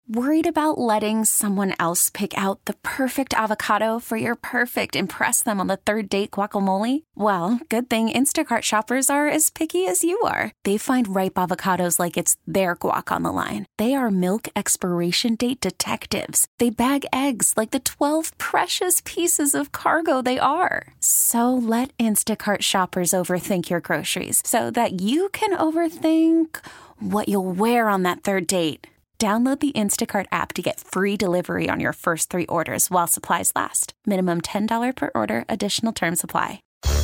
Worried about letting someone else pick out the perfect avocado for your perfect impress them on the third date guacamole? Well, good thing Instacart shoppers are as picky as you are. They find ripe avocados like it's their guac on the line. They are milk expiration date detectives. They bag eggs like the 12 precious pieces of cargo they are. So let Instacart shoppers overthink your groceries so that you can overthink what you'll wear on that third date. Download the Instacart app to get free delivery on your first 3 orders while supplies last. Minimum $10 per order. Additional terms apply.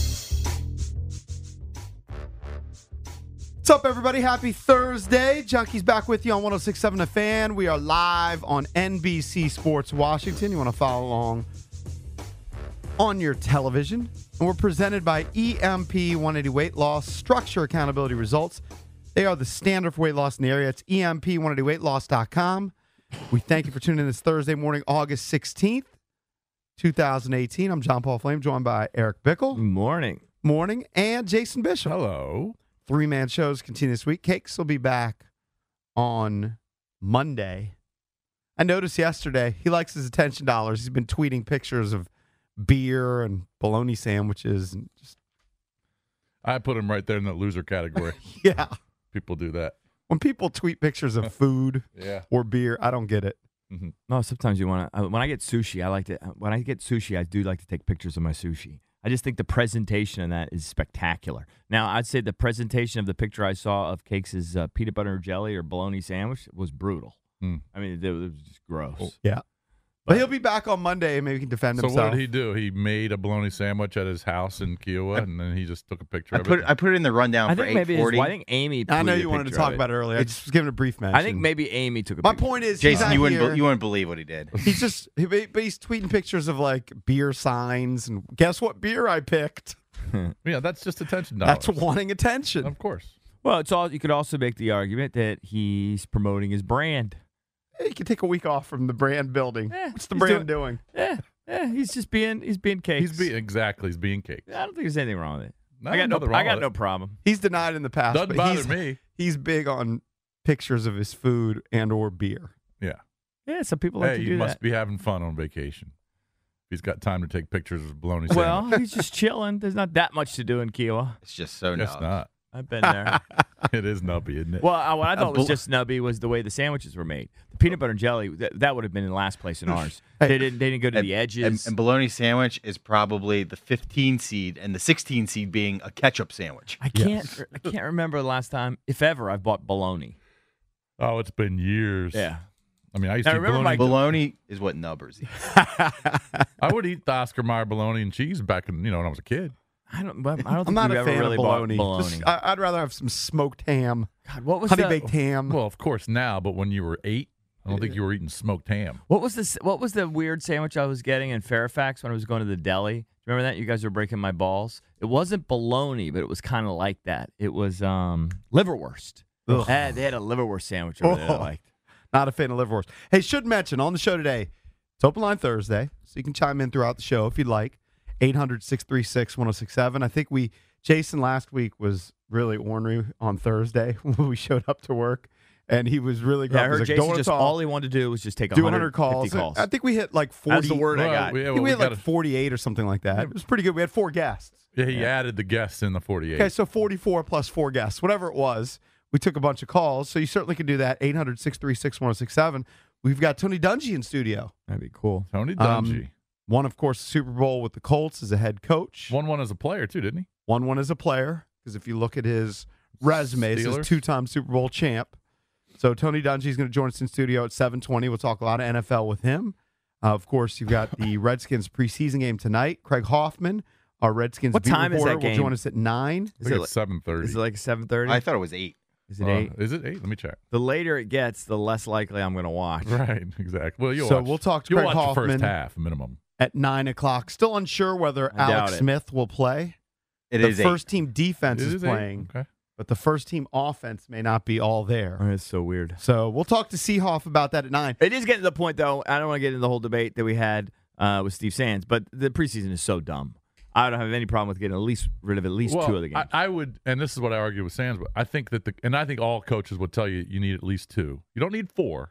What's up, everybody? Happy Thursday. Junkies back with you on 106.7 The Fan. We are live on NBC Sports Washington. You want to follow along on your television. And we're presented by EMP 180 Weight Loss Structure Accountability Results. They are the standard for weight loss in the area. It's EMP180weightloss.com. We thank you for tuning in this Thursday morning, August 16th, 2018. I'm John Paul Flame, joined by Eric Bickle. Morning. Morning. And Jason Bishop. Hello. 3-man shows continue this week. Cakes will be back on Monday. I noticed yesterday he likes his attention dollars. He's been tweeting pictures of beer and bologna sandwiches. And just I put him right there in the loser category. yeah. People do that. When people tweet pictures of food Yeah. or beer, I don't get it. Mm-hmm. No, sometimes you want to. When I get sushi, I do like to take pictures of my sushi. I just think the presentation of that is spectacular. Now, I'd say the presentation of the picture I saw of Cakes' peanut butter jelly or bologna sandwich was brutal. Mm. I mean, it was just gross. Oh. Yeah. But he'll be back on Monday and maybe he can defend So himself. what did he do? He made a bologna sandwich at his house in Kiowa, and then he just took a picture of it. I put it in the rundown I for think maybe 8:40. I think Amy. I know tweeted you a wanted to picture talk of about it earlier. I just was giving a brief mention. I think maybe Amy took a My picture. point is, Jason, he's you not here. wouldn't believe what he did. He's tweeting pictures of like beer signs and guess what beer I picked? Yeah, that's just attention dollars. That's wanting attention. Of course. Well, it's all. You could also make the argument that he's promoting his brand. Hey, you can take a week off from the brand building. Yeah, What's the he's brand doing? Yeah, he's just being Cakes. He's being cake. I don't think there's anything wrong with it. No, I got nothing wrong with no it. problem. He's denied in the past. Doesn't but bother me. He's big on pictures of his food and or beer. Yeah. Yeah, some people like Hey, to he do must that. be having fun on vacation. He's got time to take pictures of bologna Well, sandwich. he's just chilling. There's not that much to do in Kiowa. It's just so It's nuts. not. I've been there. It is nubby, isn't it? Well, what I thought was just snubby was the way the sandwiches were made. The peanut butter and jelly, that would have been in last place in ours. Hey. They didn't go to the edges. And bologna sandwich is probably the 15 seed, and the 16 seed being a ketchup sandwich. I can't remember the last time, if ever, I've bought bologna. Oh, it's been years. Yeah. I mean, I used I to eat remember bologna. Bologna is what nubbers eat. I would eat the Oscar Mayer bologna and cheese back in, when I was a kid. I don't think I'm not we've a ever fan really of bologna. bought bologna. Just, I'd rather have some smoked ham, God, what was honey the, baked ham. Well, of course now, but when you were 8, I don't think you were eating smoked ham. What was the weird sandwich I was getting in Fairfax when I was going to the deli? Do you remember that? You guys were breaking my balls. It wasn't bologna, but it was kind of like that. It was liverwurst. Ugh. They had a liverwurst sandwich over there that I liked. Not a fan of liverwurst. Hey, should mention on the show today, it's Open Line Thursday, so you can chime in throughout the show if you'd like. 800-636-1067. I think Jason last week was really ornery on Thursday when we showed up to work, and he was really Yeah, I grumpy. heard He's like, Jason "Don't just talk." all he wanted to do was just take do 100 calls. calls. I think we hit like 40. That's the word I got. I think we had like 48 or something like that. It was pretty good. We had 4 guests. Yeah, he added the guests in the 48. Okay, so 44 plus 4 guests, whatever it was. We took a bunch of calls, so you certainly can do that. 800-636-1067. We've got Tony Dungy in studio. That'd be cool. Tony Dungy. Won, of course, the Super Bowl with the Colts as a head coach. Won as a player, too, didn't he? Won as a player, because if you look at his resume, he's a Steelers? 2-time Super Bowl champ. So Tony Dungy is going to join us in studio at 7:20. We'll talk a lot of NFL with him. Of course, you've got the Redskins preseason game tonight. Craig Hoffman, our Redskins What beat time is that reporter, will game? join us at 9. I think it's 7:30. Is it like 7:30? I thought it was 8. Is it 8? Is it 8? Let me check. The later it gets, the less likely I'm going to watch. Right, exactly. Well, So we'll talk to you'll Craig watch the Hoffman. first half minimum. At 9 o'clock. Still unsure whether I doubt Alex it. Smith will play. It The is 8. first team defense It is is 8? playing, Okay. but the first team offense may not be all there. Oh, it's so weird. So we'll talk to Seehoff about that at 9. It is getting to the point, though. I don't want to get into the whole debate that we had with Steve Sands, but the preseason is so dumb. I don't have any problem with getting rid of at least 2 of the games. I would, and this is what I argue with Sands, but I think that I think all coaches would tell you need at least 2. You don't need 4,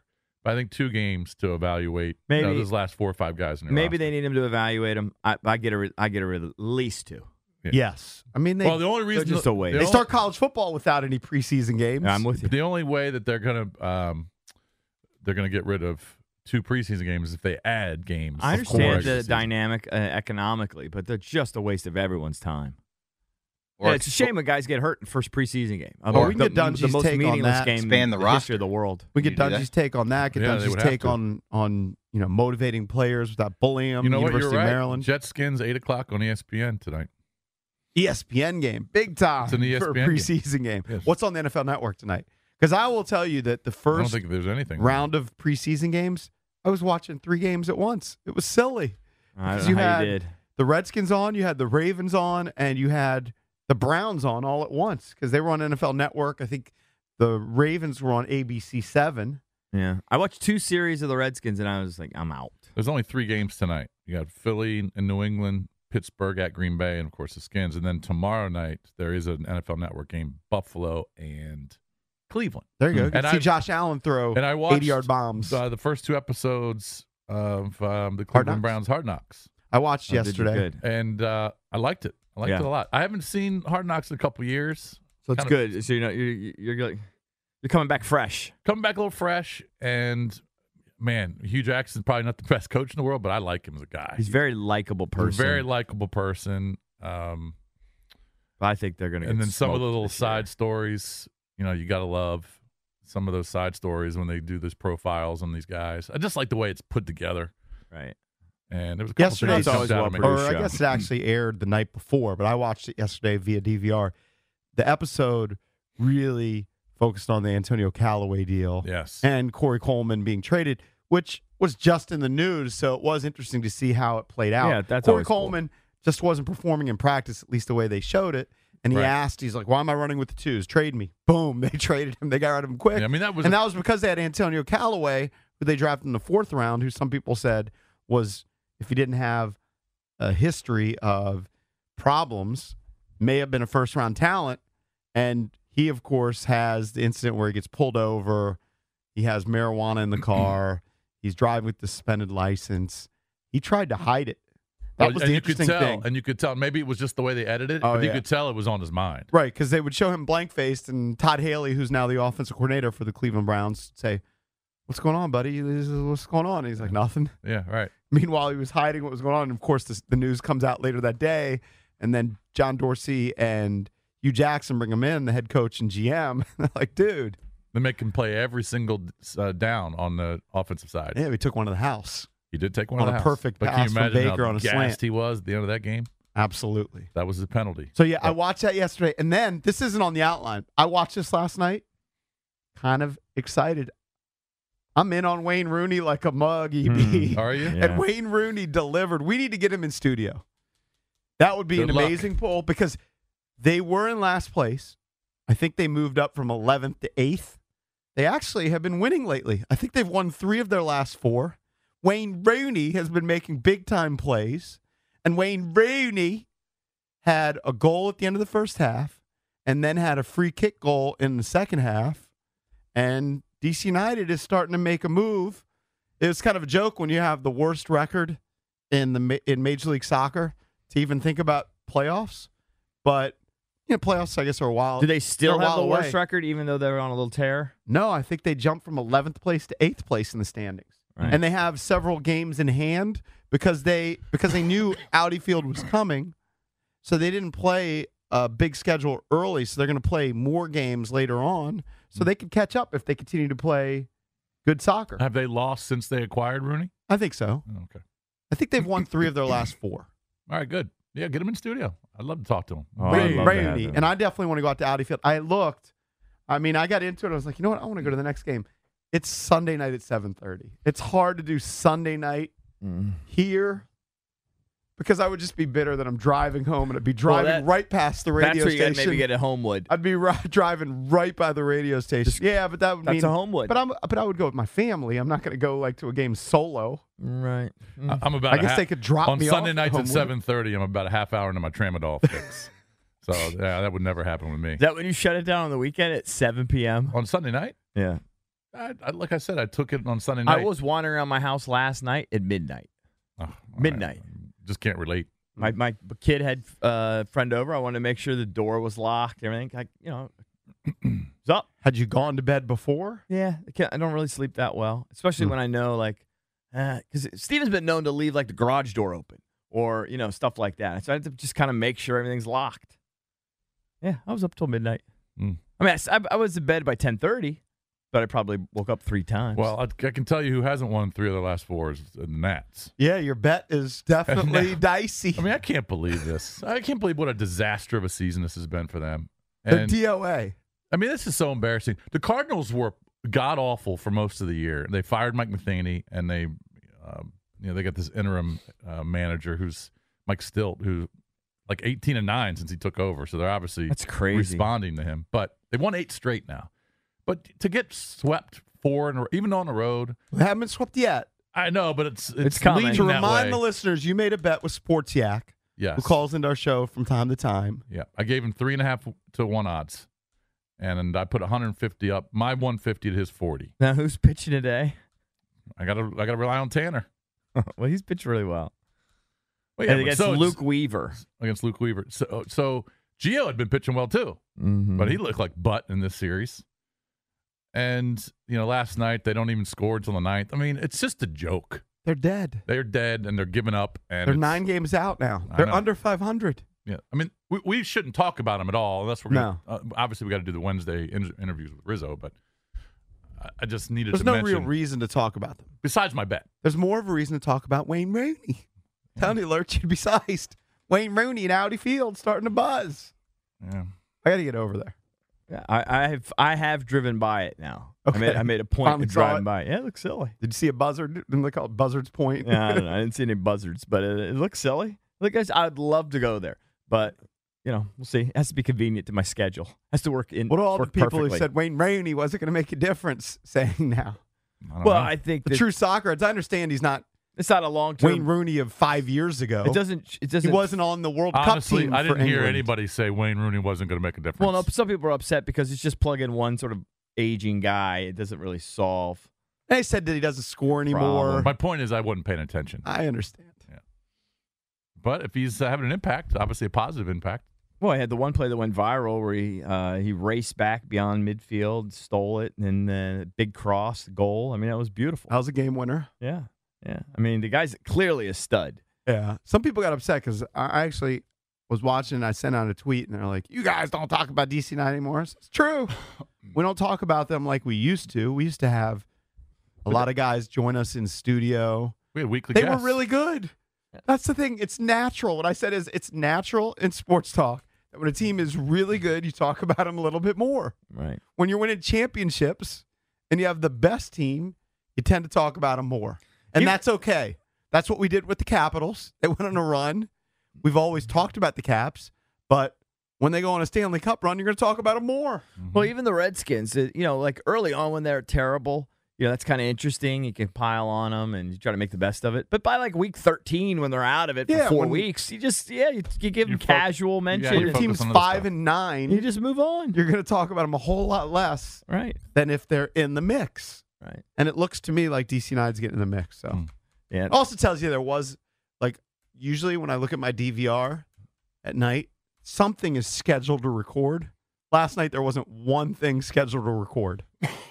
But I think 2 games to evaluate Maybe those last 4 or 5 guys in your maybe roster. they need him to evaluate him. I get at least 2. Yes. I mean, Well, the only reason just a waste. they start college football without any preseason games. I'm with you. The only way that they're gonna get rid of 2 preseason games is if they add games. I before understand regular the season. dynamic economically, but they're just a waste of everyone's time. Or Yeah, it's a shame when guys get hurt in first preseason game. Or we can the, get Dungy's the most take on meaningless that. game Expand the in the history roster. of the world. We get You do that? Dungy's take on that. Get Yeah, they Dungy's would have take to. on motivating players without bullying them. You know what? University You're of right. Maryland. Jetskins 8:00 on ESPN tonight. ESPN game, big time It's an for a ESPN preseason game. Yes. What's on the NFL Network tonight? Because I will tell you that the I don't first think there's anything round of preseason games, I was watching 3 games at once. It was silly. I Because don't know you how had you did. the Redskins on, you had the Ravens on, and you had the Browns on all at once because they were on NFL Network. I think the Ravens were on ABC 7. Yeah, I watched 2 series of the Redskins, and I was like, I'm out. There's only 3 games tonight. You got Philly and New England, Pittsburgh at Green Bay, and of course the Skins. And then tomorrow night there is an NFL Network game: Buffalo and Cleveland. There you go. You can And see I- Josh Allen throw And I watched 80-yard bombs. The first 2 episodes of the Hard Cleveland Knocks? Browns Hard Knocks, I watched Oh, did you? yesterday. Good. and I liked it. I liked Yeah. it a lot. I haven't seen Hard Knocks in a couple years. So it's Kind of- good. So you're coming back fresh. Coming back a little fresh, and man, Hugh Jackson's probably not the best coach in the world, but I like him as a guy. He's a very likable He's a person. very likable person. I think they're going to. And then some of the little side stories, you got to love some of those side stories when they do these profiles on these guys. I just like the way it's put together. Right. And there was a couple Yesterday, things that jumped out at me. well or produced I show. guess it actually aired the night before, but I watched it yesterday via DVR. The episode really focused on the Antonio Callaway deal Yes. and Corey Coleman being traded, which was just in the news, so it was interesting to see how it played out. Yeah, that's Corey always cool. Coleman just wasn't performing in practice, at least the way they showed it. And he Right. asked, he's like, why am I running with the 2s? Trade me. Boom. They traded him. They got rid of him quick. Yeah, I mean, that was and that was because they had Antonio Callaway, who they drafted in the 4th round, who some people said was, if he didn't have a history of problems, may have been a first-round talent. And he, of course, has the incident where he gets pulled over. He has marijuana in the car. He's driving with the suspended license. He tried to hide it. That was and the you could interesting tell, thing. and you could tell. Maybe it was just the way they edited it, Oh, but you yeah. could tell it was on his mind. Right, because they would show him blank-faced, and Todd Haley, who's now the offensive coordinator for the Cleveland Browns, would say, what's going on, buddy? What's going on? And he's like, nothing. Yeah, right. Meanwhile, he was hiding what was going on. And, of course, the news comes out later that day, and then John Dorsey and Hugh Jackson bring him in, the head coach and GM. They're like, dude. They make him play every single down on the offensive side. Yeah, we took one to the house. He did take one On of the a house. perfect but pass can you from imagine Baker how on a gassed slant. he was at the end of that game? Absolutely. That was his penalty. So, yeah, I watched that yesterday. And then, this isn't on the outline. I watched this last night. Kind of excited. I'm in on Wayne Rooney like a mug, EB. Are you? Yeah. And Wayne Rooney delivered. We need to get him in studio. That would be Good an luck. amazing poll because they were in last place. I think they moved up from 11th to 8th. They actually have been winning lately. I think they've won 3 of their last 4. Wayne Rooney has been making big-time plays. And Wayne Rooney had a goal at the end of the first half and then had a free kick goal in the second half. And DC United is starting to make a move. It's kind of a joke when you have the worst record in Major League Soccer to even think about playoffs. But playoffs, I guess, are a while. Do they still they're a have the while worst away. record, even though they're on a little tear? No, I think they jumped from 11th place to 8th place in the standings. Right. And they have several games in hand because they knew Audi Field was coming. So they didn't play a big schedule early. So they're going to play more games later on so they could catch up if they continue to play good soccer. Have they lost since they acquired Rooney? I think so. Oh, okay. I think they've won 3 of their last 4. All right, good. Yeah, get him in studio. I'd love to talk to him. Oh, I'd love to have Brady. him. And I definitely want to go out to Audi Field. I looked. I got into it. I was like, you know what? I want to go to the next game. It's Sunday night at 7:30. It's hard to do Sunday night here because I would just be bitter that I'm driving home and I'd be driving right past the radio That's where you station. gotta maybe get a Homewood. I'd be driving right by the radio station. Yeah, but that would mean That's a Homewood. But I would go with my family. I'm not going to go to a game solo. Right. I'm about. I guess they could drop on me Sunday off nights at Homewood. 7:30. I'm about a half hour into my Tramadol fix. So yeah, that would never happen with me. Is that when you shut it down on the weekend at 7 p.m.? On Sunday night? Yeah. Like I said, I took it on Sunday night. I was wandering around my house last night at midnight. Midnight. Just can't relate. My kid had a friend over. I wanted to make sure the door was locked. Everything. It's up. Had you gone to bed before? Yeah, I don't really sleep that well, especially when I know because Steven's been known to leave like the garage door open or stuff like that. So I have to just kind of make sure everything's locked. Yeah, I was up till midnight. I mean, I was in bed by 10:30, but I probably woke up 3 times. Well, I can tell you who hasn't won 3 of the last 4 is the Nats. Yeah, your bet is definitely dicey. I mean, I can't believe this. I can't believe what a disaster of a season this has been for them. The And DOA. I mean, this is so embarrassing. The Cardinals were god awful for most of the year. They fired Mike Matheny, and they got this interim manager who's Mike Stilt, who's like 18-9 since he took over. So they're obviously That's crazy. responding to him. But they won 8 straight now. But to get swept 4 even on the road, We haven't been swept yet. I know, but it's coming. leading To that remind way. the listeners, you made a bet with Sports Yak, Yes. who calls into our show from time to time. Yeah, I gave him 3.5 to 1 odds, and I put 150 up. My 150 to his 40. Now who's pitching today? I gotta rely on Tanner. Well, he's pitched really well. Well, And but against so Luke Weaver. against Luke Weaver. So Gio had been pitching well too, Mm-hmm. but he looked like butt in this series. And last night they don't even score until the 9th. I mean, it's just a joke. They're dead. They're dead and they're giving up. And They're it's- 9 games out now. I They're know. under 500. Yeah, I mean, we shouldn't talk about them at all unless we're going No. to. Obviously, we got to do the Wednesday interviews with Rizzo, but I just needed There's to no mention. real reason to talk about them. Besides my bet. There's more of a reason to talk about Wayne Rooney. Telling you, Lurch, you'd be sized. Wayne Rooney and Audi Field starting to buzz. Yeah. I got to get over there. Yeah, I have driven by it now. Okay. I made a point Finally of saw driving it. by it. Yeah, it looks silly. Did you see a buzzard? Didn't they call it Buzzard's Point? Yeah, I don't know. I didn't see any buzzards, but it looks silly. Look, guys, I'd love to go there, but we'll see. It has to be convenient to my schedule. It has to work in. What are all the work people perfectly. who said Wayne Rooney wasn't going to make a difference saying now? I don't Well, know. I think The that true soccer heads, I understand he's not it's not a long term. Wayne Rooney of 5 years ago. It doesn't. He wasn't on the World Honestly, Cup team I for didn't hear England. anybody say Wayne Rooney wasn't going to make a difference. Well, no. Some people are upset because it's just plug in one sort of aging guy. It doesn't really solve. They said that he doesn't score anymore. Problem. My point is I wasn't paying attention. I understand. But if he's having an impact, obviously a positive impact. Well, I had the one play that went viral where he raced back beyond midfield, stole it, and then big cross goal. I mean, that was beautiful. That was a game winner. Yeah. I mean, the guy's clearly a stud. Yeah. Some people got upset because I actually was watching and I sent out a tweet and they're like, you guys don't talk about DC United anymore. It's true. We don't talk about them like we used to. We used to have a lot of guys join us in studio. We had weekly They guests. were really good. That's the thing. It's natural. What I said is it's natural in sports talk that when a team is really good, you talk about them a little bit more. Right. When you're winning championships and you have the best team, you tend to talk about them more. And that's okay. That's what we did with the Capitals. They went on a run. We've always talked about the Caps, but when they go on a Stanley Cup run, you're going to talk about them more. Well, even the Redskins, like early on when they're terrible, that's kind of interesting. You can pile on them and you try to make the best of it. But by like week 13, when they're out of it for 4 weeks, you just you give them casual mention. you When your focus team's on other 5 stuff. and 9, You just move on. you're going to talk about them a whole lot less Right. than if they're in the mix. Right. And it looks to me like DC United's getting in the mix. So Yeah. it also tells you there was, like, usually when I look at my DVR at night, something is scheduled to record. Last night there wasn't one thing scheduled to record.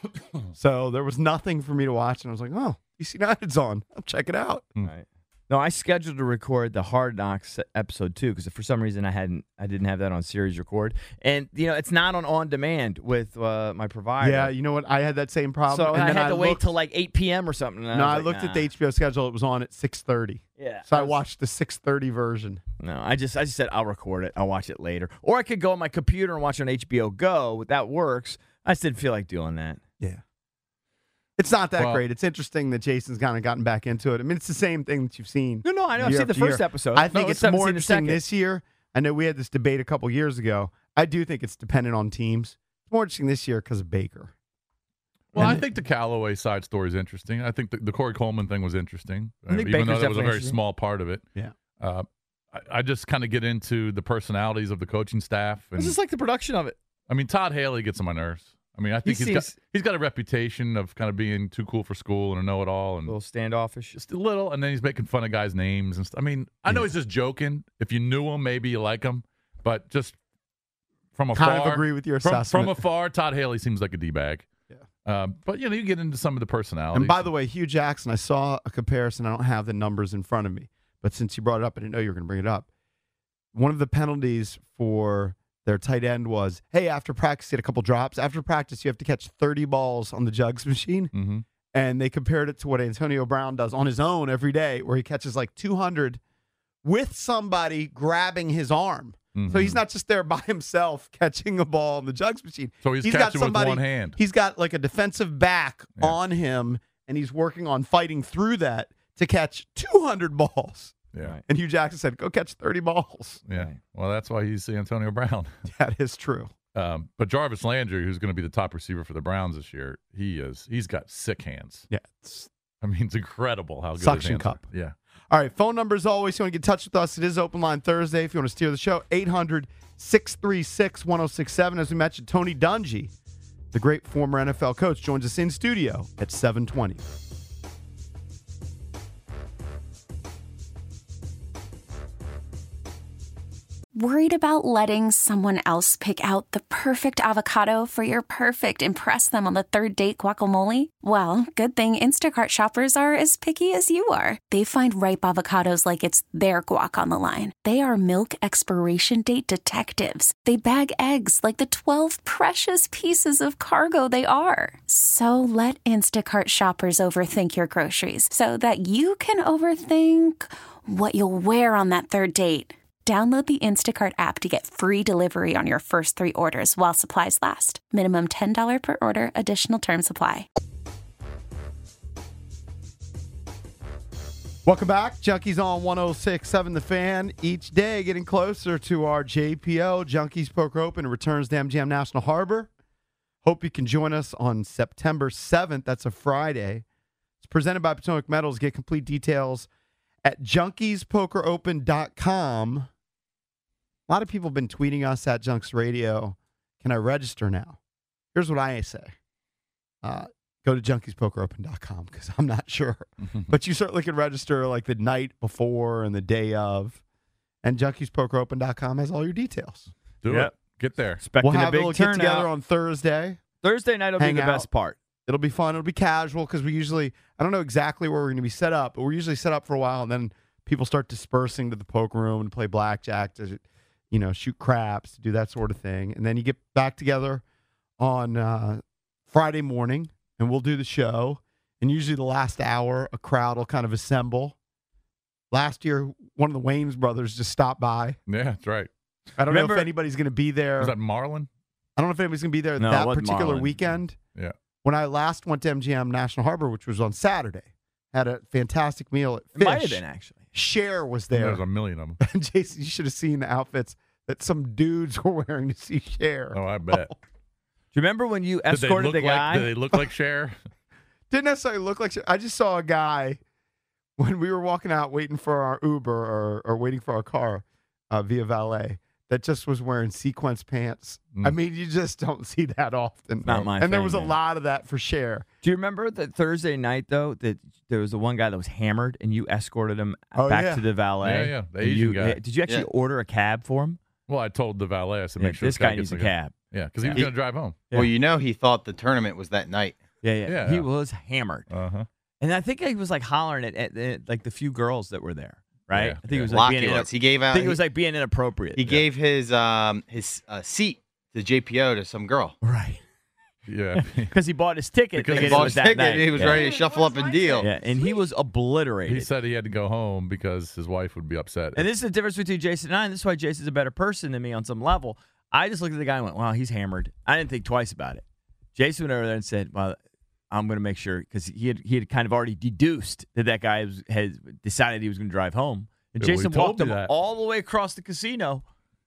So there was nothing for me to watch, and I was like, oh, DC United's on. I'll check it out. Right. No, I scheduled to record the Hard Knocks episode too because for some reason I didn't have that on series record, and it's not on demand with my provider. Yeah, you know what? I had that same problem. So and I then had to wait looked- till like 8 p.m. or something. and No, was I like, looked at nah. the HBO schedule. It was on at 6:30. Yeah. So I watched the 6:30 version. No, I just said I'll record it. I'll watch it later, or I could go on my computer and watch it on HBO Go. That works. I just didn't feel like doing that. Yeah. It's not that Well- great. It's interesting that Jason's kind of gotten back into it. I mean, it's the same thing that you've seen. No, I know. I've year seen the after year. first episode. I think No, it's haven't more seen the interesting second. this year. I know we had this debate a couple years ago. I do think it's dependent on teams. It's more interesting this year because of Baker. Well, And I think the Callaway side story is interesting. I think the Corey Coleman thing was interesting, I think even though Baker's that was a definitely very interesting. small part of it. Yeah. I just kind of get into the personalities of the coaching staff. And, It's just like the production of it. I mean, Todd Haley gets on my nerves. I mean, I think He he's got a reputation of kind of being too cool for school and a know-it-all, a and little standoffish. just a little. And then he's making fun of guys' names and stuff. I mean, I know he's just joking. If you knew him, maybe you like him, but just from afar, Kind of agree with your assessment. From afar, Todd Haley seems like a d-bag. Yeah. But you get into some of the personalities. And by the way, Hugh Jackson, I saw a comparison. I don't have the numbers in front of me, but since you brought it up, I didn't know you were going to bring it up. One of the penalties for their tight end was, hey, after practice, get a couple drops. After practice, you have to catch 30 balls on the jugs machine. Mm-hmm. And they compared it to what Antonio Brown does on his own every day, where he catches like 200 with somebody grabbing his arm. Mm-hmm. So he's not just there by himself catching a ball on the jugs machine. So he's got catching somebody, with one hand. He's got like a defensive back on him, and he's working on fighting through that to catch 200 balls. Yeah. And Hugh Jackson said, go catch 30 balls. Yeah. Well, that's why he's Antonio Brown. That is true. But Jarvis Landry, who's going to be the top receiver for the Browns this year, he's got sick hands. Yeah. I mean, it's incredible how good Suction his hands cup. are. Yeah. All right. Phone number as always. If you want to get in touch with us, it is Open Line Thursday. If you want to steer the show, 800-636-1067. As we mentioned, Tony Dungy, the great former NFL coach, joins us in studio at 7:20. Worried about letting someone else pick out the perfect avocado for your perfect impress them on the third date guacamole? Well, good thing Instacart shoppers are as picky as you are. They find ripe avocados like it's their guac on the line. They are milk expiration date detectives. They bag eggs like the 12 precious pieces of cargo they are. So let Instacart shoppers overthink your groceries so that you can overthink what you'll wear on that third date. Download the Instacart app to get free delivery on your first 3 orders while supplies last. Minimum $10 per order. Additional terms apply. Welcome back. Junkies on 106.7 The Fan. Each day getting closer to our JPO, Junkies Poker Open. It returns to MGM National Harbor. Hope you can join us on September 7th. That's a Friday. It's presented by Potomac Metals. Get complete details at junkiespokeropen.com. A lot of people have been tweeting us at Junks Radio. Can I register now? Here's what I say. Go to junkiespokeropen.com because I'm not sure. But you certainly can register like the night before and the day of. And junkiespokeropen.com has all your details. Do it. Get there. Expecting We'll a have big a get turnout. together on Thursday. Thursday night will be Hang the out. best part. It'll be fun. It'll be casual because we usually, I don't know exactly where we're going to be set up, but we're usually set up for a while, and then people start dispersing to the poker room and play blackjack to, shoot craps, to do that sort of thing. And then you get back together on Friday morning, and we'll do the show. And usually the last hour, a crowd will kind of assemble. Last year, one of the Waynes brothers just stopped by. Yeah, that's right. I don't know Remember- if anybody's going to be there. Was that Marlon? I don't know if anybody's going to be there No, it that wasn't particular Marlon. weekend. Yeah. When I last went to MGM National Harbor, which was on Saturday, had a fantastic meal at It Fish. might have been, actually. Cher was There there. was a million of them. And Jason, you should have seen the outfits that some dudes were wearing to see Cher. Oh, I bet. Do you remember when you Did they escorted look the guy? Did they look like Cher? Didn't necessarily look like Cher. I just saw a guy when we were walking out waiting for our Uber or waiting for our car via valet that just was wearing sequence pants. I mean, you just don't see that often. Not my and there thing, was a man. lot of that for Cher. Do you remember that Thursday night, though, that there was the one guy that was hammered and you escorted him Oh, back yeah. to the valet? Yeah, the And Asian guy. Did you actually Yeah. order a cab for him? Well, I told the valet, I said, Yeah, make sure this guy gets needs a cab. Yeah, because he was Yeah. going to drive home. Yeah. Well, he thought the tournament was that night. Yeah. Yeah. He was hammered. Uh-huh. And I think he was like hollering at like the few girls that were there, right? Yeah, I think it was like Lockie being was. He gave I out. think it was like being inappropriate. he gave his seat to JPO to some girl. right. Yeah. Because he bought his ticket. Because thinking he it Bought was his that ticket. night. He was yeah. ready to shuffle up and deal. Yeah, and he was obliterated. He said he had to go home because his wife would be upset. And this is the difference between Jason and I, and this is why Jason's a better person than me on some level. I just looked at the guy and went, wow, he's hammered. I didn't think twice about it. Jason went over there and said, well, I'm going to make sure, because he had kind of already deduced that guy had decided he was going to drive home. And Yeah, well, he Jason told walked me him that. all the way across the casino,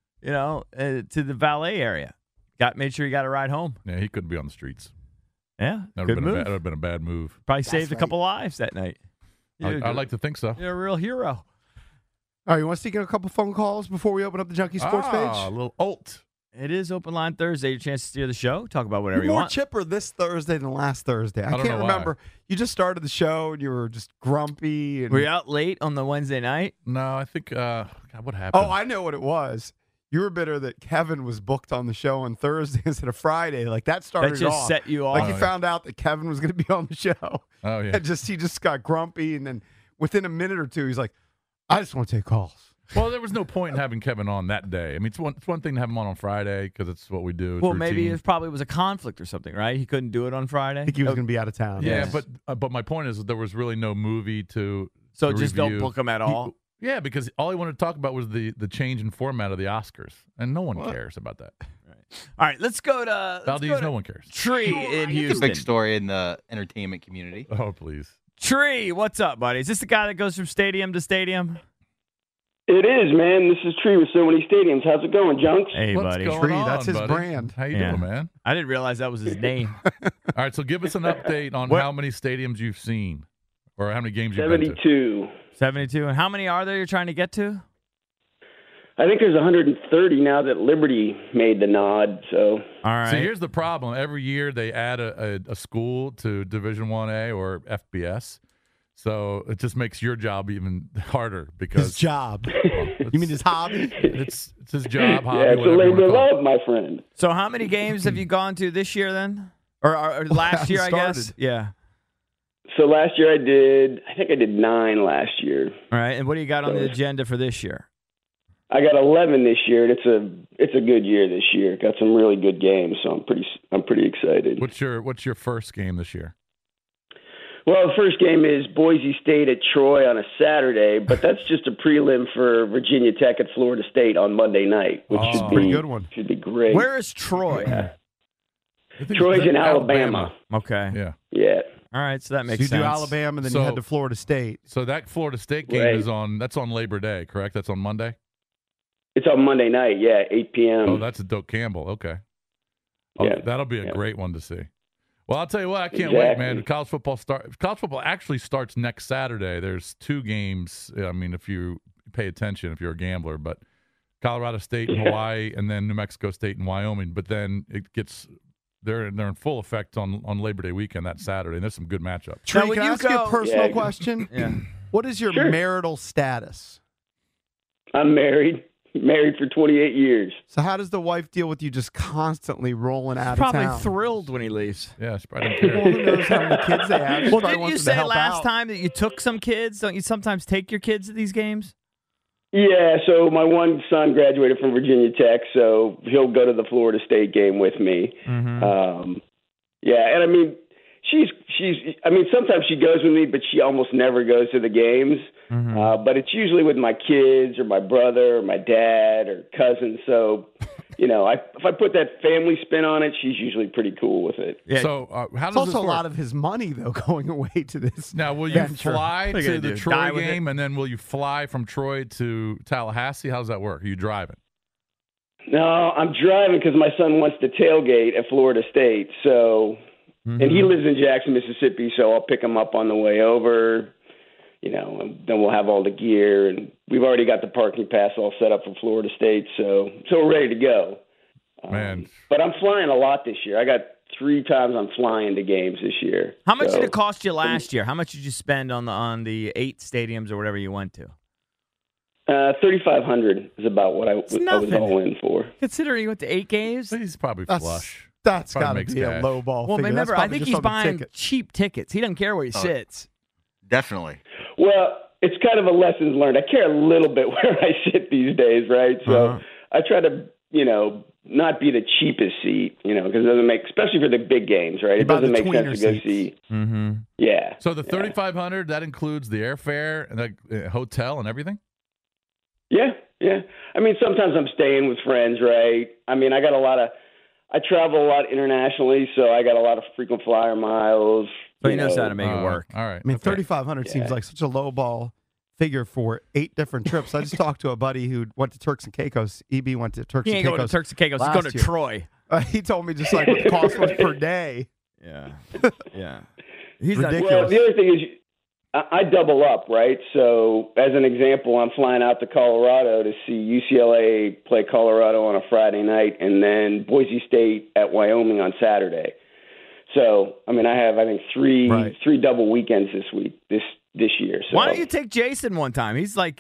to the valet area. Made sure he got a ride home. Yeah, he couldn't be on the streets. Yeah, That good would move. have been a bad move. Probably saved a couple lives that night. I'd like to think so. You're a real hero. All right, you want to take a couple phone calls before we open up the Junkie Sports A page? little alt. It is Open Line Thursday. Your chance to steer the show. Talk about whatever You're you more want. chipper this Thursday than last Thursday. I don't can't know why. remember. You just started the show and you were just grumpy. And, Were you out late on the Wednesday night? No, I think. God, what happened? oh, I know what it was. You were bitter that Kevin was booked on the show on Thursday instead of Friday. Like that started That just off. set you off. Like you found out that Kevin was going to be on the show. Oh yeah. And he just got grumpy, and then within a minute or two, he's like, "I just want to take calls." Well, there was no point in having Kevin on that day. I mean, it's one thing to have him on Friday because it's what we do. It's Well, maybe routine. it probably was a conflict or something, right? He couldn't do it on Friday. I think he was going to be out of town. Yeah, Yes. but my point is that there was really no movie to. So to just review. don't book him at all. Yeah, because all he wanted to talk about was the change in format of the Oscars, and no one cares about that. All right, let's go to Valdez, no one cares. Tree in It's a Houston. big story in the entertainment community. Oh, please. Tree, what's up, buddy? Is this the guy that goes from stadium to stadium? It is, man. This is Tree with so many stadiums. How's it going, Junks? Hey, What's buddy. going Tree, on, that's his buddy? brand. How you Yeah. doing, man? I didn't realize that was his name. All right, so give us an update on What- how many stadiums you've seen, or how many games you've been to. 72. 72. And how many are there you're trying to get to? I think there's 130 now that Liberty made the nod. So All right. See, here's the problem. Every year they add a school to Division 1A or FBS, so it just makes your job even harder because His job. it's- You mean his hobby? it's his job, hobby, yeah, it's a whatever you labor wanna of call it. love, my friend. So how many games have you gone to this year then? Or last year, I guess? started. Yeah. So last year I think I did 9 last year. All right. And what do you got on the So- agenda for this year? I got 11 this year, and it's a good year this year. Got some really good games, so I'm pretty excited. What's your first game this year? Well, the first game is Boise State at Troy on a Saturday, but that's just a prelim for Virginia Tech at Florida State on Monday night, which Oh. should Pretty be good one. Should be great. Where is Troy? Yeah. I think Troy's it's in Alabama. Okay. Yeah. Yeah. All right. So that So makes you sense. do Alabama, and then So- you head to Florida State. So that Florida State game Right. is on Labor Day, correct? That's on Monday? It's on Monday night, 8 p.m. Oh, that's a Doak Campbell. Okay. Oh, Yeah. that'll be a Yeah. great one to see. Well, I'll tell you what, I can't wait, man. Exactly. College football actually starts next Saturday. There's 2 games. I mean, if you pay attention, if you're a gambler, but Colorado State and Hawaii, and then New Mexico State and Wyoming. But then it gets they're in full effect on Labor Day weekend that Saturday. And there's some good matchups. Tree, when can I you ask you go- a personal Yeah. question? Yeah. What is your Sure. marital status? I'm married for 28 years. So how does the wife deal with you just constantly rolling out Probably of town? thrilled when he leaves. Yeah, she probably doesn't Well, care. who knows how many kids they have? She Well, probably didn't you wants them to say help last out. time that you took some kids? Don't you sometimes take your kids to these games? Yeah, so my one son graduated from Virginia Tech, so he'll go to the Florida State game with me. Yeah, and I mean, she's. I mean, sometimes she goes with me, but she almost never goes to the games. But it's usually with my kids or my brother or my dad or cousin. So, you know, if I put that family spin on it, she's usually pretty cool with it. Yeah. So how It's does this also a work? lot of his money, though, going away to this. Now, will you venture. fly What are you to gonna the do, Troy die with it? game, and then will you fly from Troy to Tallahassee? How does that work? Are you driving? No, I'm driving because my son wants to tailgate at Florida State. So, and he lives in Jackson, Mississippi. So I'll pick him up on the way over. You know, and then we'll have all the gear, and we've already got the parking pass all set up for Florida State. So we're ready to go. Man. But I'm flying a lot this year. I got 3 times I'm flying to games this year. How much So, did it cost you last year? How much did you spend on the 8 stadiums or whatever you went to? $3,500 is about what I was nothing. all in for. Considering you went to 8 games? He's probably That's flush. That's Probably got to makes be cash. a low ball Well, figure. That's remember, I probably think just he's on the buying ticket. cheap tickets. He doesn't care where he sits. Definitely. Well, it's kind of a lessons learned. I care a little bit where I sit these days, right? So I try to, you know, not be the cheapest seat, you know, because it doesn't make, especially for the big games, right? It buy doesn't the make sense tweener to go seats. see. Mm-hmm. Yeah. So the $3,500 that includes the airfare and the hotel and everything. Yeah. I mean, sometimes I'm staying with friends, right? I mean, I travel a lot internationally, so I got a lot of frequent flyer miles. So he you knows know. how to make it work. All right. I mean, Okay. 3,500 seems Yeah. like such a low ball figure for 8 different trips. I just talked to a buddy who went to Turks and Caicos. EB went to Turks He and ain't going Caicos. to Turks and Caicos. He's last going to year. Troy. He told me just like what the cost was per day. Yeah. Yeah. He's not, Ridiculous. Well, the other thing is, I double up, right? So, as an example, I'm flying out to Colorado to see UCLA play Colorado on a Friday night, and then Boise State at Wyoming on Saturday. So, I mean, I have, I think, three double weekends this year. So, why don't you take Jason one time? He's like,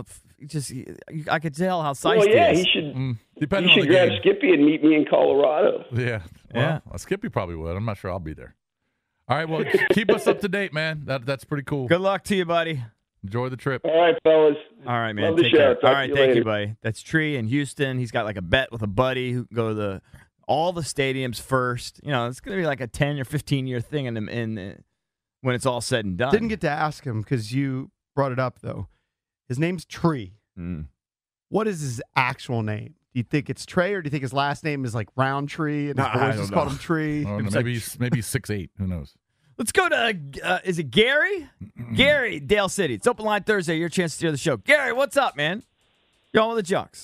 I could tell how psyched he is. he should. Depending He on should the grab game. Skippy and meet me in Colorado. Yeah. Yeah. Well, Skippy probably would. I'm not sure I'll be there. All right. Well, keep us up to date, man. That's pretty cool. Good luck to you, buddy. Enjoy the trip. All right, fellas. All right, man. Love the Take show. care. Talk All to right, you thank later. you, buddy. That's Tree in Houston. He's got like a bet with a buddy who can go to all the stadiums first. You know, it's going to be like a 10 or 15-year thing when it's all said and done. Didn't get to ask him because you brought it up, though. His name's Tree. What is his actual name? Do you think it's Trey, or do you think his last name is like Roundtree and his I boys don't just know. called him Tree? I don't know, It's maybe like- maybe 6'8". Who knows? Let's go to, is it Gary? Gary, Dale City. It's Open Line Thursday. Your chance to steer the show. Gary, what's up, man? You're on with the Jux.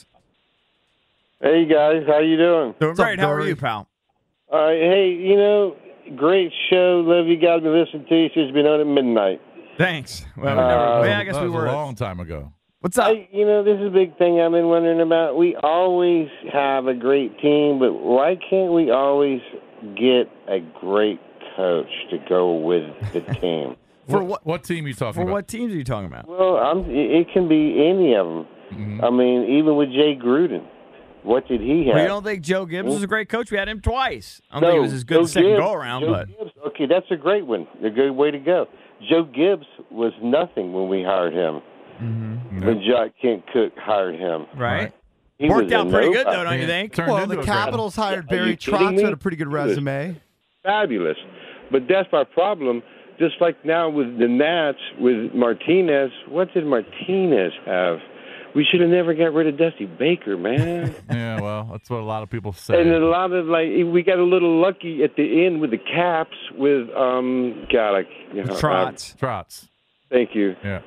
Hey guys, how you doing? Doing What's up, great. How are Gary? you, pal? All right, hey, great show. Love you guys. Been listening to you since been on at midnight. Thanks. Well, I guess that we was were. a long time ago. What's up? This is a big thing I've been wondering about. We always have a great team, but why can't we always get a great coach to go with the team? For What team are you talking For about? what teams are you talking about? Well, it can be any of them. Mm-hmm. I mean, even with Jay Gruden, what did he have? Well, you don't think Joe Gibbs was a great coach? We had him twice. I don't think he was as good the second go-around, but Gibbs, okay, that's a great one. A good way to go. Joe Gibbs was nothing when we hired him. When Jack Kent Cook hired him. right? He Worked was a out pretty good, nobody. though, don't you think? Turned Well, into the a great- Capitals hired Are Barry you kidding Trotz, me? who had a pretty good resume. Fabulous. But that's my problem. Just like now with the Nats, with Martinez, what did Martinez have? We should have never got rid of Dusty Baker, man. Yeah, well, that's what a lot of people say. And a lot of, we got a little lucky at the end with the Caps with, Trotz. Thank you. Yeah.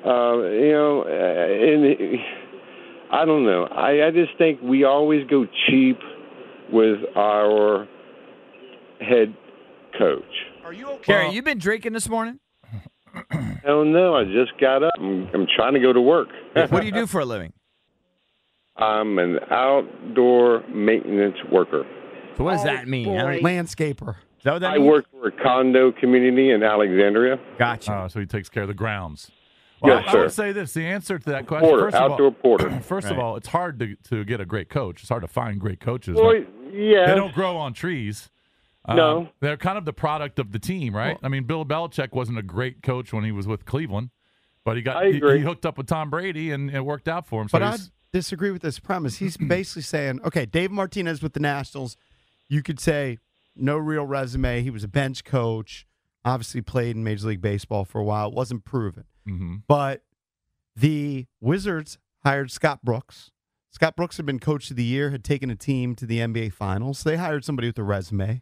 I don't know. I just think we always go cheap with our head coach. Gary, you been drinking this morning? Hell no, I just got up. I'm trying to go to work. What do you do for a living? I'm an outdoor maintenance worker. So what does that mean? I don't- Landscaper. Is that what that I means? work for a condo community in Alexandria. Gotcha. So he takes care of the grounds. Well, Yes, I sir. would say this: the answer to that question, Porter, first of outdoor all, porter. First of all, it's hard to get a great coach. It's hard to find great coaches. Well, They yeah. don't grow on trees. No. They're kind of the product of the team, right? I mean, Bill Belichick wasn't a great coach when he was with Cleveland, but he I agree. he hooked up with Tom Brady and it worked out for him. But So I he's- disagree with this premise. He's basically saying, okay, Dave Martinez with the Nationals, you could say no real resume. He was a bench coach, obviously played in Major League Baseball for a while. It wasn't proven. But the Wizards hired Scott Brooks. Scott Brooks had been coach of the year, had taken a team to the NBA Finals. They hired somebody with a resume.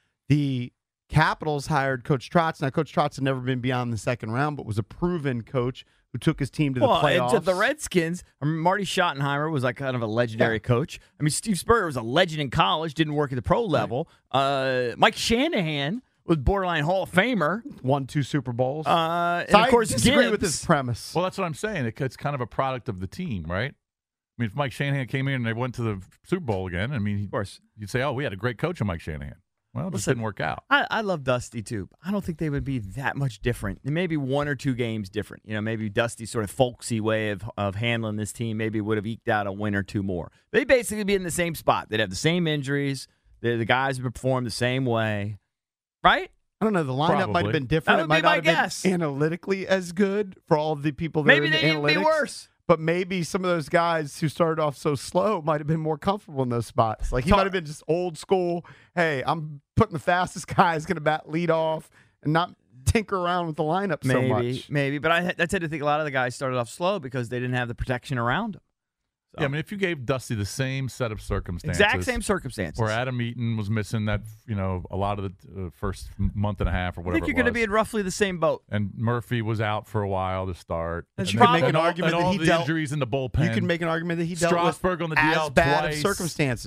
The Capitals hired Coach Trotz. Now, Coach Trotz had never been beyond the second round, but was a proven coach who took his team to the playoffs. The Redskins, Marty Schottenheimer was like kind of a legendary coach. I mean, Steve Spurrier was a legend in college, didn't work at the pro level. Mike Shanahan was borderline Hall of Famer. Won 2 Super Bowls. And So of course, I disagree Gibbs. with this premise. well, that's what I'm saying. It's kind of a product of the team, right? I mean, if Mike Shanahan came in and they went to the Super Bowl again, I mean, Of course. you'd say, "Oh, we had a great coach in Mike Shanahan." Well, it just Listen, didn't work out. I love Dusty too. I don't think they would be that much different. Maybe 1 or 2 games different. You know, maybe Dusty's sort of folksy way of handling this team maybe would have eked out a win or 2 more. They'd basically be in the same spot. They'd have the same injuries. The guys would perform the same way, right? I don't know. The lineup might Probably. have been different. That It would might be my not have guess. been analytically as good for all of the people that Maybe are in they'd the even analytics. be worse. But maybe some of those guys who started off so slow might have been more comfortable in those spots. Like he might have been just old school. Hey, I'm putting the fastest guy is going to bat lead off and not tinker around with the lineup so much. Maybe. But I tend to think a lot of the guys started off slow because they didn't have the protection around them. Yeah, I mean, if you gave Dusty the same set of circumstances, Exact same circumstances. where Adam Eaton was missing that, a lot of the first month and a half or I whatever. think you're going to be in roughly the same boat. And Murphy was out for a while to start. That's And You could probably- make an and all- argument and that all he the dealt. injuries in the bullpen. You could make an argument that he dealt Strasburg with on the as DL bad of twice. circumstances.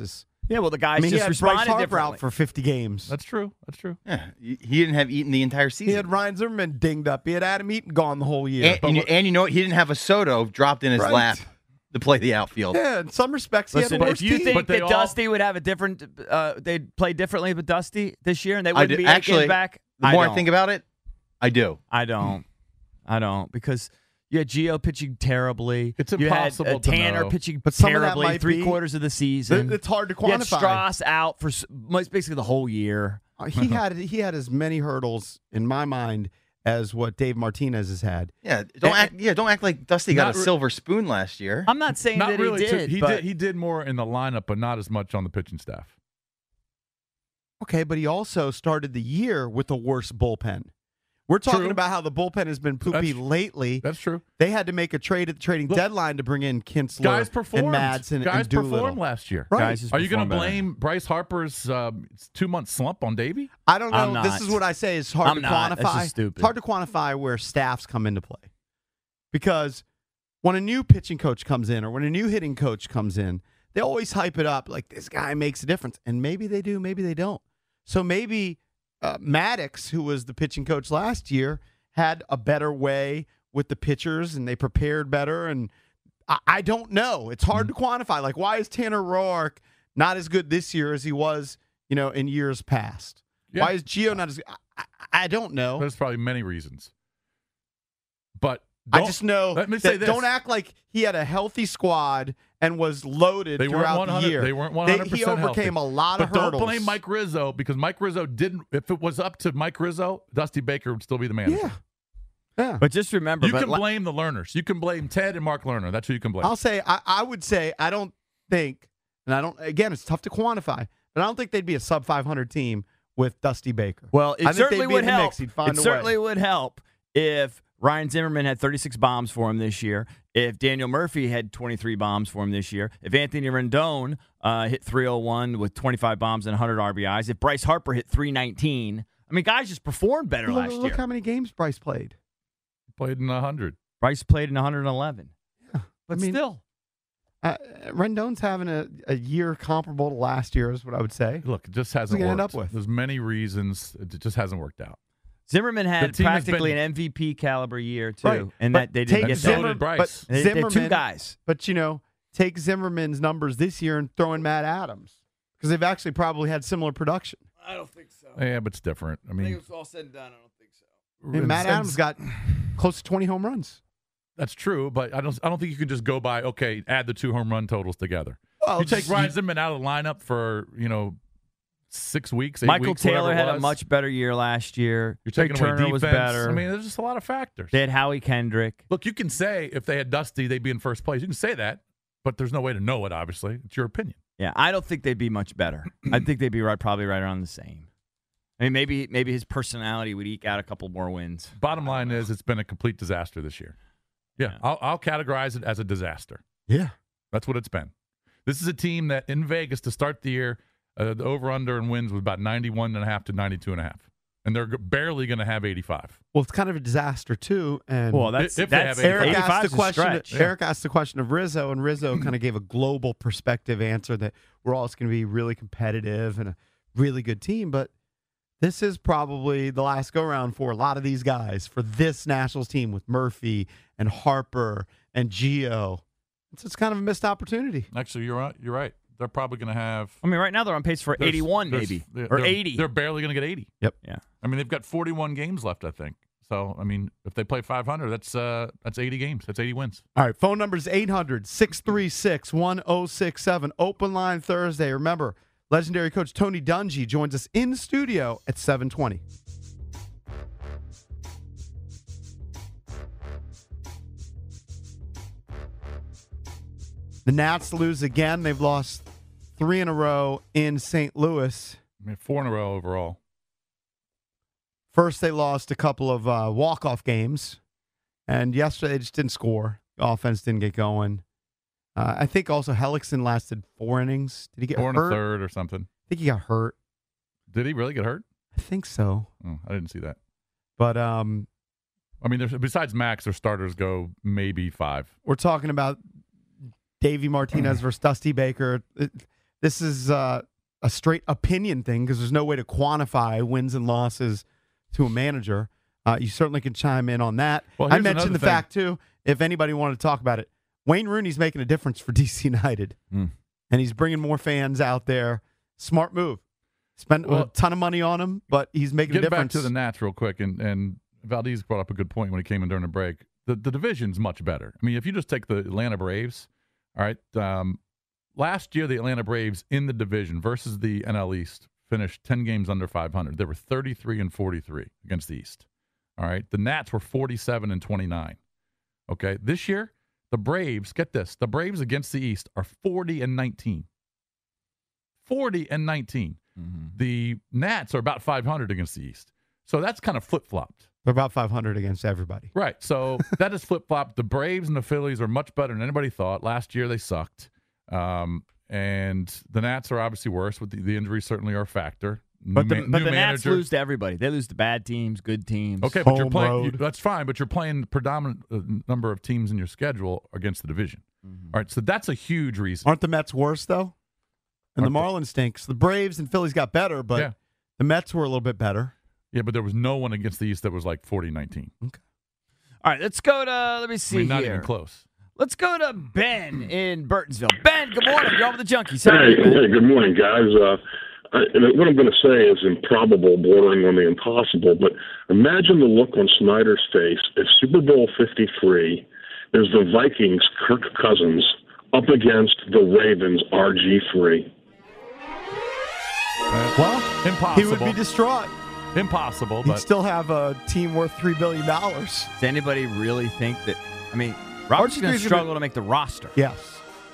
Yeah, well, the guys I mean, he just had responded Bryce Harper differently. out for 50 games. That's true. That's true. Yeah, he didn't have Eaton the entire season. He had Ryan Zimmerman dinged up. He had Adam Eaton gone the whole year. And you know what? He didn't have a Soto dropped in his Right. lap to play the outfield. Yeah, in some respects, Listen, he had a if worse you team. think But they that all- Dusty would have a different, they'd play differently with Dusty this year, and they I wouldn't do- be actually, getting back. The more I don't. think about it, I do. I don't, because you had Gio pitching terribly. It's you impossible had to Tanner know. pitching But some of that terribly might be- 3/4 of the season. It's hard to You had quantify. Strauss out for basically the whole year. He had as many hurdles in my mind as what Dave Martinez has had. Yeah, don't act like Dusty got Not a re- silver spoon last year. I'm not saying Not that really. he did. He did more in the lineup, but not as much on the pitching staff. Okay, but he also started the year with the worst bullpen. We're talking True. about how the bullpen has been poopy lately. That's true. They had to make a trade at the trading deadline to bring in Kinsler Guys performed. and Madsen Guys and Doolittle. performed last year. Right. Guys just Are you going to performed better. blame Bryce Harper's 2-month slump on Davey? I don't know. I'm This not. is what I say is hard I'm to not. quantify. That's just stupid. It's hard to quantify where staffs come into play. Because when a new pitching coach comes in or when a new hitting coach comes in, they always hype it up like this guy makes a difference. And maybe they do, maybe they don't. So maybe Maddox, who was the pitching coach last year, had a better way with the pitchers and they prepared better. And I don't know. It's hard to quantify. Like, why is Tanner Roark not as good this year as he was, in years past? Yeah. Why is Gio not as good? I don't know. There's probably many reasons. But I just know let me that say this. don't act like he had a healthy squad and was loaded They weren't throughout 100. the year. They weren't 100% He overcame healthy. a lot of But hurdles. don't blame Mike Rizzo because Mike Rizzo didn't. If it was up to Mike Rizzo, Dusty Baker would still be the manager. Yeah. Yeah. But just remember, You can blame the learners. You can blame Ted and Mark Lerner. That's who you can blame. I'll say, I would say, I don't think, and I don't, again, it's tough to quantify, but I don't think they'd be a sub 500 team with Dusty Baker. well, I it think certainly they'd be would in the help. mix. He'd find It a certainly way. would help if Ryan Zimmerman had 36 bombs for him this year. If Daniel Murphy had 23 bombs for him this year. If Anthony Rendon hit 301 with 25 bombs and 100 RBIs. If Bryce Harper hit 319. I mean, guys just performed better last Look year. how many games Bryce played. Played in 100. Bryce played in 111. Yeah. But I mean, still. Rendon's having a year comparable to last year, is what I would say. Look, it just hasn't gonna worked. end up with? There's many reasons. It just hasn't worked out. Zimmerman had The team has practically been- an MVP caliber year, too. Right. And But that they take didn't get so that. Zimmer- did Bryce. But They're two Zimmerman, guys. But, take Zimmerman's numbers this year and throw in Matt Adams because they've actually probably had similar production. I don't think so. Yeah, but it's different. I mean, it's all said and done. I don't think so. I mean, Matt Adams got close to 20 home runs. That's true, but I don't think you can just go by, okay, add the 2 home run totals together. Well, You take just- Ryan Zimmerman out of the lineup for, 6 weeks, 8 Michael weeks, Taylor whatever had it a was. much better year last year. You're Trey taking away Turner defense. was better. I mean, there's just a lot of factors. They had Howie Kendrick. Look, you can say if they had Dusty, they'd be in first place. You can say that, but there's no way to know it, obviously. It's your opinion. Yeah, I don't think they'd be much better. I think they'd be probably right around the same. I mean, maybe his personality would eke out a couple more wins. Bottom line is it's been a complete disaster this year. Yeah. I'll categorize it as a disaster. Yeah. That's what it's been. This is a team that in Vegas to start the year, the over-under and wins was about 91.5 to 92.5. And they're barely going to have 85. Well, it's kind of a disaster, too. And Well, that's If they have Eric 85 asked is the a question. stretch. Eric asked the question of Rizzo, and Rizzo kind of gave a global perspective answer that we're all going to be really competitive and a really good team. But this is probably the last go-round for a lot of these guys, for this Nationals team with Murphy and Harper and Gio. It's kind of a missed opportunity. Actually, you're right. You're right. They're probably going to have I mean, right now they're on pace for 81, maybe, or 80. They're barely going to get 80. Yep. Yeah. I mean, they've got 41 games left, I think. So, I mean, if they play 500, that's 80 games. That's 80 wins. All right, phone number is 800-636-1067. Open line Thursday. Remember, legendary coach Tony Dungy joins us in the studio at 7:20. The Nats lose again. They've lost 3 in a row in St. Louis. I mean, 4 in a row overall. First, they lost a couple of walk-off games. And yesterday, they just didn't score. The offense didn't get going. I think also Hellickson lasted 4 innings. Did he get 4 and hurt? a third or something. I think he got hurt. Did he really get hurt? I think so. Oh, I didn't see that. But I mean, besides Max, their starters go maybe 5. we're talking about Davey Martinez versus Dusty Baker. this is a straight opinion thing because there's no way to quantify wins and losses to a manager. You certainly can chime in on that. Well, I here's mentioned the another thing. fact, too, if anybody wanted to talk about it, Wayne Rooney's making a difference for DC United, and he's bringing more fans out there. Smart move. Spent a ton of money on him, but he's making a Getting difference. back to the Nats real quick, and Valdez brought up a good point when he came in during the break. The division's much better. I mean, if you just take the Atlanta Braves, all right, last year the Atlanta Braves in the division versus the NL East finished 10 games under 500. They were 33-43 against the East. All right, the Nats were 47-29. Okay, this year the Braves, get this, the Braves against the East are 40-19. 40-19. The Nats are about 500 against the East. So that's kind of flip-flopped. They're about 500 against everybody. Right. So that is flip-flopped. The Braves and the Phillies are much better than anybody thought. Last year they sucked. And the Nats are obviously worse. With the injuries certainly are a factor. But the new Nats manager. lose to everybody. They lose to bad teams, good teams. Okay, but you're Home playing. road. That's fine, but you're playing the predominant number of teams in your schedule against the division. All right, so that's a huge reason. Aren't the Mets worse, though? And the Marlins stinks. The Braves and Phillies got better, but the Mets were a little bit better. Yeah, but there was no one against the East that was like 40-19. Okay. All right, let's go to, let me see Not here. even close. Let's go to Ben in Burtonsville. Ben, good morning. You're on with the Junkies. Hey, good morning, guys. What I'm going to say is improbable, bordering on the impossible, but imagine the look on Snyder's face if Super Bowl 53 is the Vikings' Kirk Cousins up against the Ravens' RG3. Well, Impossible. he would be distraught. Impossible, He'd but still have a team worth $3 billion. Does anybody really think that? I mean, Robert's going to struggle to make the roster. Yes.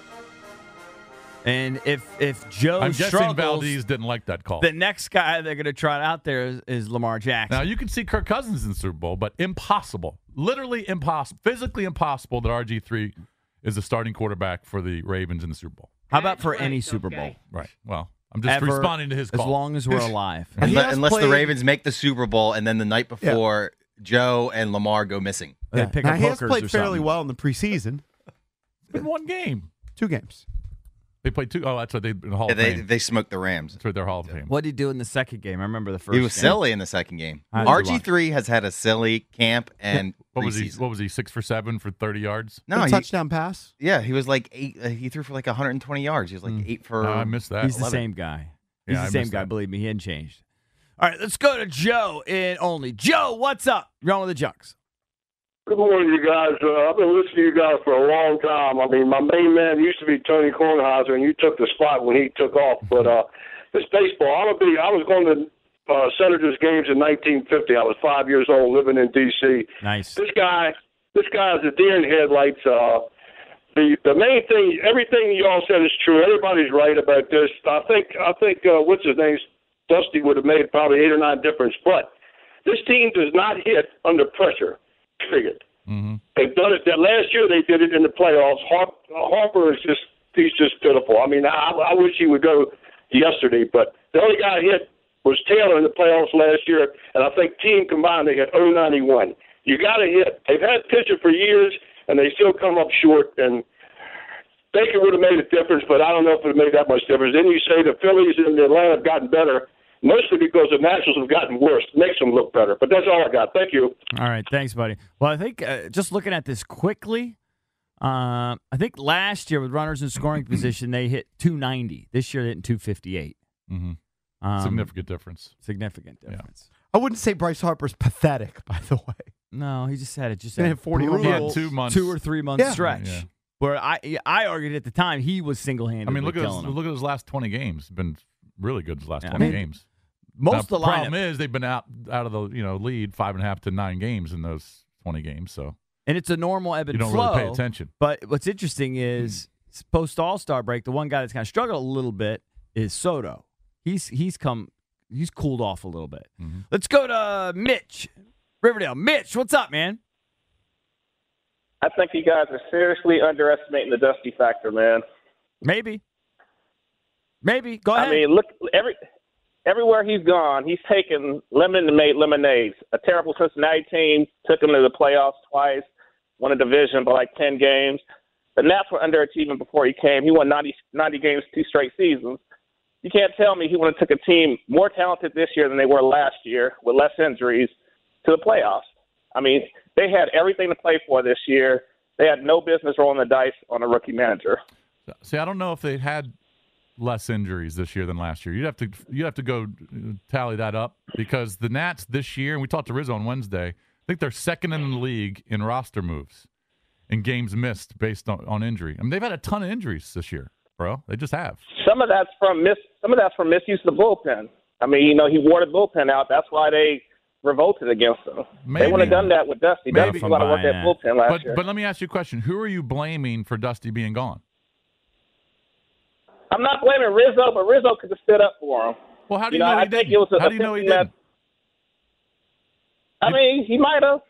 And if Joe I'm guessing struggles, Valdez didn't like that call. the next guy they're going to trot out there is Lamar Jackson. Now, you can see Kirk Cousins in the Super Bowl, but impossible. Literally impossible. Physically impossible that RG3 is the starting quarterback for the Ravens in the Super Bowl. How about for any Super Bowl? Right. Well, I'm just Ever, responding to his call. As long as we're alive. And he has Unless the played- Ravens make the Super Bowl and then the night before Joe and Lamar go missing. They pick Now, up he has hookers played or fairly something. well in the preseason. It's been one game. 2 games. They played 2. Oh, that's right. They in the Hall Yeah, of they Fame. they smoked the Rams. That's right. They're Hall of Fame. What did he do in the second game? I remember the first He was game. silly in the second game. How did you RG3 has had a silly camp and What was he? preseason. What was he? 6 for 7 for 30 yards. No, A he, touchdown pass. yeah, he was like 8. He threw for like 120 yards. He was like 8 for. Oh, I missed that. He's the 11. same guy. He's Yeah, I the same missed guy. that. Believe me, he hadn't changed. All right, let's go to Joe in Only. Joe, what's up? You're on with the Junks. Good morning, you guys. I've been listening to you guys for a long time. I mean, my main man used to be Tony Kornheiser, and you took the spot when he took off. But this baseball, I was going to Senators games in 1950. I was 5 years old, living in D.C. Nice. This guy is a deer in headlights. The main thing, everything y'all said is true. Everybody's right about this. I think what's his name, Dusty would have made probably 8 or 9 difference. But this team does not hit under pressure. Period. Mm-hmm. They've done it. That last year they did it in the playoffs. Harper is he's just pitiful. I mean, I wish he would go yesterday, but the only guy hit was Taylor in the playoffs last year, and I think team combined they hit 091. You got to hit. They've had pitching for years, and they still come up short. And Baker would have made a difference, but I don't know if it made that much difference. Then you say the Phillies and Atlanta have gotten better, mostly because the Nationals have gotten worse. Makes them look better. But that's all I got. Thank you. All right, thanks, buddy. Well, I think just looking at this quickly, I think last year with runners in scoring position, they hit 290. This year they hit 258. Mm-hmm. Significant difference. Significant difference. I wouldn't say Bryce Harper's pathetic, by the way. No, he just had it. Just He had had 40 home He had runs. 2 months. 2 or 3 month Yeah. stretch Yeah. where I argued at the time he was single-handedly I mean, look killing him. at his last 20 games. Been really good his last Yeah, 20 I mean, games. Most Now, of the the problem lineup, is they've been out of the lead 5.5 to 9 games in those 20 games. So and it's a normal ebb and you don't flow. really pay attention. But what's interesting is post All-Star break, the one guy that's kind of struggled a little bit is Soto. He's cooled off a little bit. Mm-hmm. Let's go to Mitch, Riverdale. Mitch, what's up, man? I think you guys are seriously underestimating the Dusty factor, man. Maybe. Go ahead. I mean, look, everywhere he's gone, he's taken lemon and made lemonades. A terrible Cincinnati team took him to the playoffs twice, won a division by like 10 games. The Nats were underachieving before he came. He won 90 games 2 straight seasons. You can't tell me he would have took a team more talented this year than they were last year with less injuries to the playoffs. I mean, they had everything to play for this year. They had no business rolling the dice on a rookie manager. See, I don't know if they had less injuries this year than last year. You'd have to go tally that up, because the Nats this year, and we talked to Rizzo on Wednesday, I think they're second in the league in roster moves and games missed based on injury. I mean, they've had a ton of injuries this year, bro. They just have. Some of that's from misuse of the bullpen. I mean, he wore the bullpen out. That's why they revolted against him. Maybe. They wouldn't have done that with Dusty. Maybe. Dusty would have worked that bullpen last year. But let me ask you a question. Who are you blaming for Dusty being gone? I'm not blaming Rizzo, but Rizzo could have stood up for him. Well, how do you know he didn't? How do you know he didn't? I mean, he might have.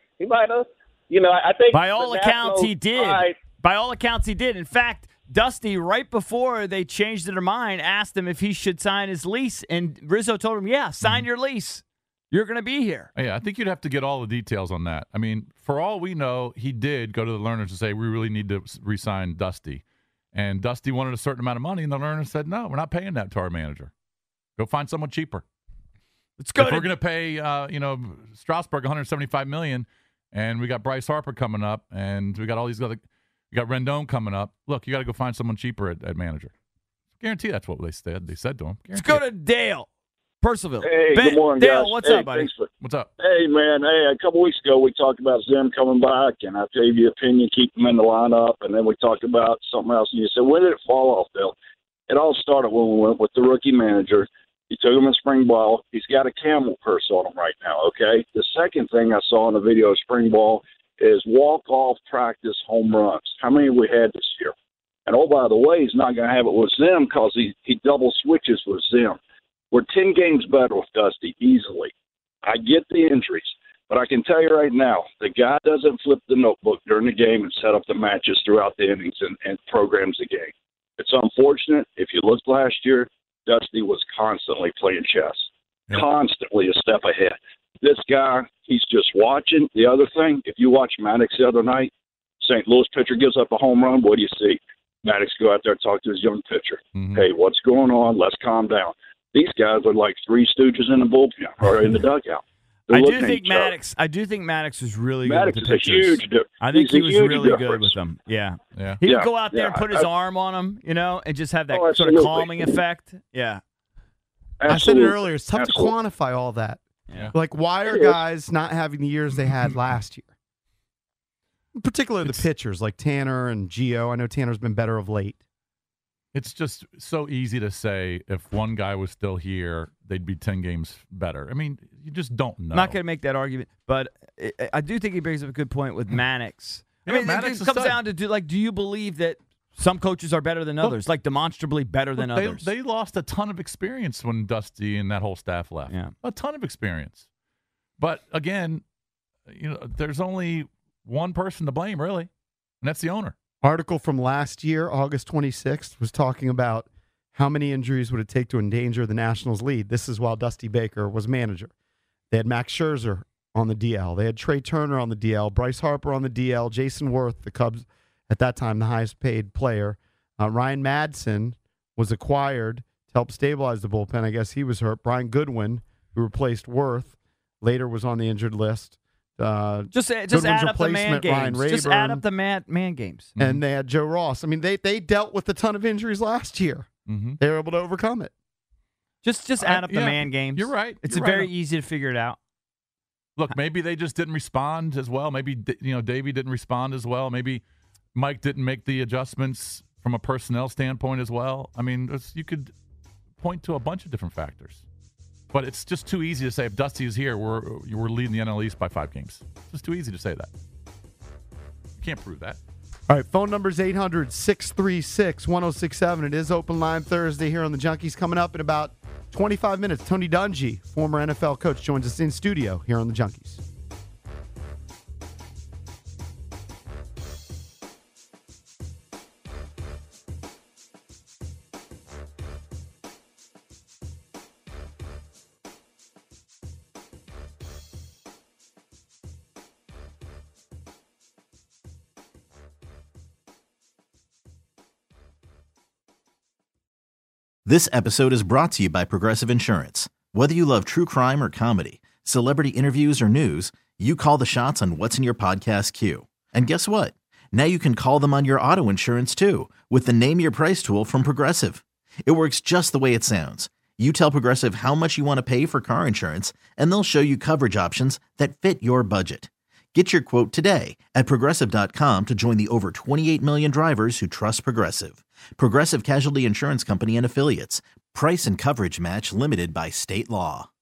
I think by all accounts he did. By all accounts he did. In fact, Dusty, right before they changed their mind, asked him if he should sign his lease, and Rizzo told him, "Yeah, sign your lease. You're going to be here." Yeah, I think you'd have to get all the details on that. I mean, for all we know, he did go to the Lerners and say, "We really need to re-sign Dusty." And Dusty wanted a certain amount of money, and the Lerners said, "No, we're not paying that to our manager. Go find someone cheaper." Let's go. If we're going to pay, Strasburg $175 million, and we got Bryce Harper coming up, and we got all these other, we got Rendon coming up. Look, you got to go find someone cheaper at manager. Guarantee that's what they said. They said to him. Let's go to Dale Percival. Hey, good morning, Dale, guys. what's hey, up, buddy? What's up? Hey, man. Hey, a couple weeks ago we talked about Zim coming back, and I gave you opinion, keep him in the lineup, and then we talked about something else, and you said, when did it fall off, Bill? It all started when we went with the rookie manager. He took him in spring ball. He's got a camel purse on him right now, okay? The second thing I saw in the video of spring ball is walk-off practice home runs. How many have we had this year? And, oh, by the way, he's not going to have it with Zim because he double switches with Zim. We're 10 games better with Dusty, easily. I get the injuries, but I can tell you right now, the guy doesn't flip the notebook during the game and set up the matches throughout the innings and programs the game. It's unfortunate. If you looked last year, Dusty was constantly playing chess, constantly a step ahead. This guy, he's just watching. The other thing, if you watch Maddox the other night, St. Louis pitcher gives up a home run, what do you see? Maddox go out there and talk to his young pitcher. Mm-hmm. Hey, what's going on? Let's calm down. These guys are like three stooges in the bullpen or in the dugout. I do think Maddox was really good with the pitchers. Huge difference. I think he was really difference. good with them. Yeah. Yeah. He would go out there and put his arm on them, and just have that sort of calming effect. Yeah. I said it earlier. It's tough to quantify all that. Yeah. Like, why are guys not having the years they had last year? Particularly the pitchers like Tanner and Gio. I know Tanner's been better of late. It's just so easy to say if one guy was still here, they'd be 10 games better. I mean, you just don't know. I'm not going to make that argument, but I do think he brings up a good point with Maddox. Yeah, I mean, Maddox it comes down to, do you believe that some coaches are better than others, like demonstrably better than others? They lost a ton of experience when Dusty and that whole staff left. Yeah. A ton of experience. But, again, there's only one person to blame, really, and that's the owner. Article from last year, August 26th, was talking about how many injuries would it take to endanger the Nationals' lead. This is while Dusty Baker was manager. They had Max Scherzer on the DL. They had Trey Turner on the DL, Bryce Harper on the DL, Jason Worth, the Cubs, at that time, the highest paid player. Ryan Madsen was acquired to help stabilize the bullpen. I guess he was hurt. Brian Goodwin, who replaced Worth, later was on the injured list. Just add up the man games. Just add up the man games. And they had Joe Ross. I mean, they dealt with a ton of injuries last year. Mm-hmm. They were able to overcome it. Just add up the man games. You're right. It's very easy to figure it out. Look, maybe they just didn't respond as well. Maybe Davey didn't respond as well. Maybe Mike didn't make the adjustments from a personnel standpoint as well. I mean, you could point to a bunch of different factors. But it's just too easy to say if Dusty is here, we're leading the NL East by 5 games. It's just too easy to say that. You can't prove that. All right, phone number is 800-636-1067. It is Open Line Thursday here on the Junkies. Coming up in about 25 minutes, Tony Dungy, former NFL coach, joins us in studio here on the Junkies. This episode is brought to you by Progressive Insurance. Whether you love true crime or comedy, celebrity interviews or news, you call the shots on what's in your podcast queue. And guess what? Now you can call them on your auto insurance too with the Name Your Price tool from Progressive. It works just the way it sounds. You tell Progressive how much you want to pay for car insurance, and they'll show you coverage options that fit your budget. Get your quote today at Progressive.com to join the over 28 million drivers who trust Progressive. Progressive Casualty Insurance Company and Affiliates. Price and coverage match limited by state law.